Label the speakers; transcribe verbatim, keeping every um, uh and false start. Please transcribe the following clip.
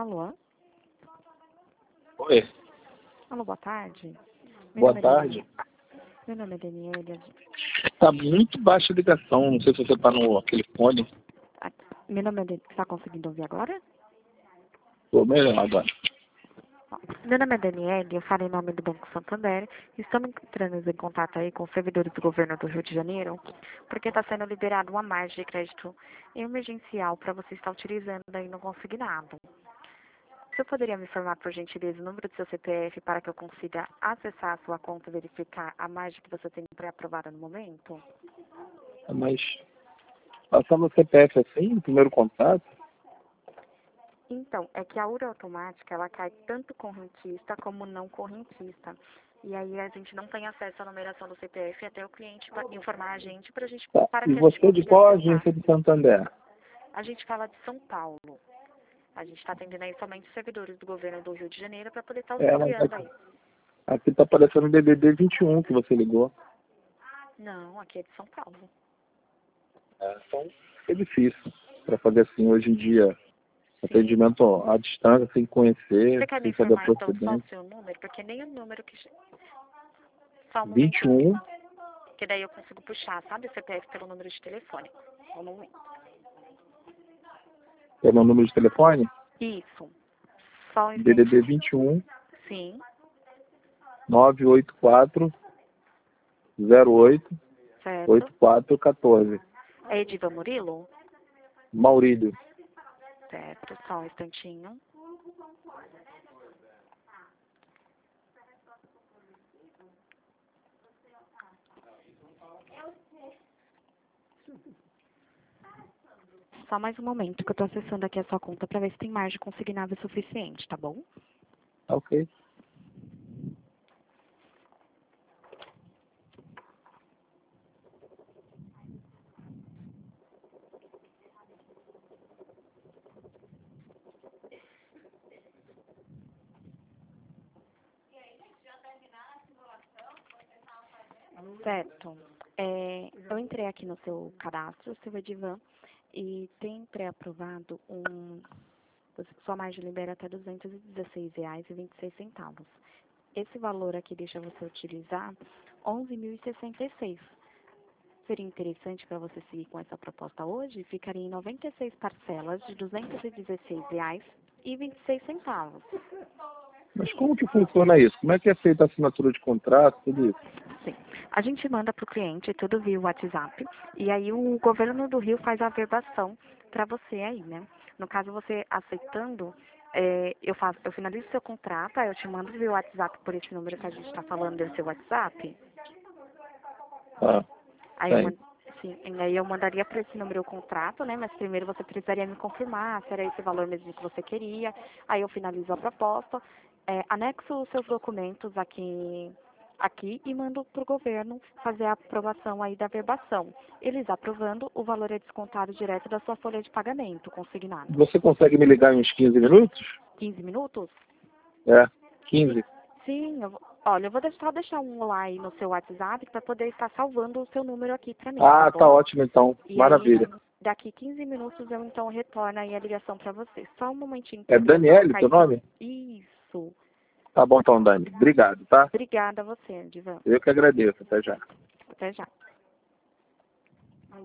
Speaker 1: Alô?
Speaker 2: Oi.
Speaker 1: Alô, boa tarde. Meu
Speaker 2: Boa
Speaker 1: nome é
Speaker 2: tarde.
Speaker 1: Daniele. Meu nome é Daniele.
Speaker 2: Tá muito baixa a ligação. Não sei se você tá no aquele fone.
Speaker 1: Ah, Meu nome é Daniele. Está conseguindo ouvir agora?
Speaker 2: Tô melhor agora.
Speaker 1: Ó, Meu nome é Daniele, eu falo em nome do Banco Santander. Estamos entrando em contato aí com os servidores do governo do Rio de Janeiro, porque está sendo liberado uma margem de crédito emergencial para você estar utilizando aí no consignado. Você poderia me informar, por gentileza, o número do seu C P F para que eu consiga acessar a sua conta e verificar a margem que você tem pré-aprovada no momento?
Speaker 2: Mas passando o C P F assim, no primeiro contato,
Speaker 1: Então, é que a U R automática, ela cai tanto correntista como não correntista. E aí a gente não tem acesso à numeração do C P F até o cliente pa- informar a gente para gente,
Speaker 2: tá.
Speaker 1: para
Speaker 2: E
Speaker 1: que a gente
Speaker 2: você de
Speaker 1: consiga
Speaker 2: qual
Speaker 1: acessar.
Speaker 2: agência de Santander?
Speaker 1: A gente fala de São Paulo. A gente está atendendo aí somente os servidores do governo do Rio de Janeiro para poder estar
Speaker 2: É, mas
Speaker 1: auxiliando
Speaker 2: aqui,
Speaker 1: aí.
Speaker 2: aqui tá aparecendo D D D vinte e um que você ligou.
Speaker 1: Não, aqui é de São Paulo.
Speaker 2: É, então é difícil para fazer assim hoje em dia.
Speaker 1: Sim.
Speaker 2: Atendimento ó, à distância, sem conhecer,
Speaker 1: Você quer me
Speaker 2: sem saber a
Speaker 1: informar então só o
Speaker 2: procedência.
Speaker 1: seu número? Porque nem o número que... che- Só um
Speaker 2: vinte e
Speaker 1: momentinho,
Speaker 2: um,
Speaker 1: que daí eu consigo puxar, sabe, o C P F pelo número de telefone. Um momento.
Speaker 2: é meu número de telefone,
Speaker 1: Isso. Só um
Speaker 2: D D D
Speaker 1: instantinho.
Speaker 2: vinte e um,
Speaker 1: Sim,
Speaker 2: nove oito quatro, zero oito,
Speaker 1: certo.
Speaker 2: oito quatro um quatro.
Speaker 1: É Ediva Murilo?
Speaker 2: Maurílio.
Speaker 1: Certo, só um instantinho. Só mais um momento que eu tô acessando aqui a sua conta para ver se tem margem consignável suficiente, tá bom?
Speaker 2: Ok.
Speaker 1: Certo. É, eu entrei aqui no seu cadastro, seu Edivan, e tem pré-aprovado um... Sua margem libera até duzentos e dezesseis reais e vinte e seis centavos. Esse valor aqui deixa você utilizar onze mil e sessenta e seis. Seria interessante para você seguir com essa proposta hoje? Ficaria em noventa e seis parcelas de duzentos e dezesseis reais e vinte e seis centavos.
Speaker 2: Mas como que funciona isso? Como é que é feita a assinatura de contrato, tudo isso?
Speaker 1: Sim. A gente manda para o cliente tudo via WhatsApp e aí o governo do Rio faz a averbação para você aí, né? No caso, você aceitando, é, eu, faço, eu finalizo seu contrato, aí eu te mando via WhatsApp por esse número que a gente está falando desse WhatsApp.
Speaker 2: Ah,
Speaker 1: Aí eu,
Speaker 2: tem.
Speaker 1: man- sim, e aí eu mandaria para esse número o contrato, né? Mas primeiro você precisaria me confirmar se era esse valor mesmo que você queria. Aí eu finalizo a proposta, é, anexo os seus documentos aqui, aqui e mando para o governo fazer a aprovação aí da verbação. Eles aprovando, o valor é descontado direto da sua folha de pagamento consignado.
Speaker 2: Você consegue me ligar em uns quinze minutos?
Speaker 1: quinze minutos?
Speaker 2: É, quinze.
Speaker 1: Sim, eu vou- olha, eu vou deixar, deixar um olá aí no seu WhatsApp para poder estar salvando o seu número aqui para mim, tá
Speaker 2: Ah, tá
Speaker 1: bom?
Speaker 2: ótimo então.
Speaker 1: E aí,
Speaker 2: Maravilha.
Speaker 1: daqui quinze minutos eu então retorno aí a ligação para você. Só um momentinho
Speaker 2: É
Speaker 1: então para
Speaker 2: Daniele,
Speaker 1: colocar
Speaker 2: teu
Speaker 1: isso.
Speaker 2: nome?
Speaker 1: Isso.
Speaker 2: Tá bom então, Dani. Obrigado, tá?
Speaker 1: Obrigada a você, Divan.
Speaker 2: Eu que agradeço. Até já.
Speaker 1: Até já.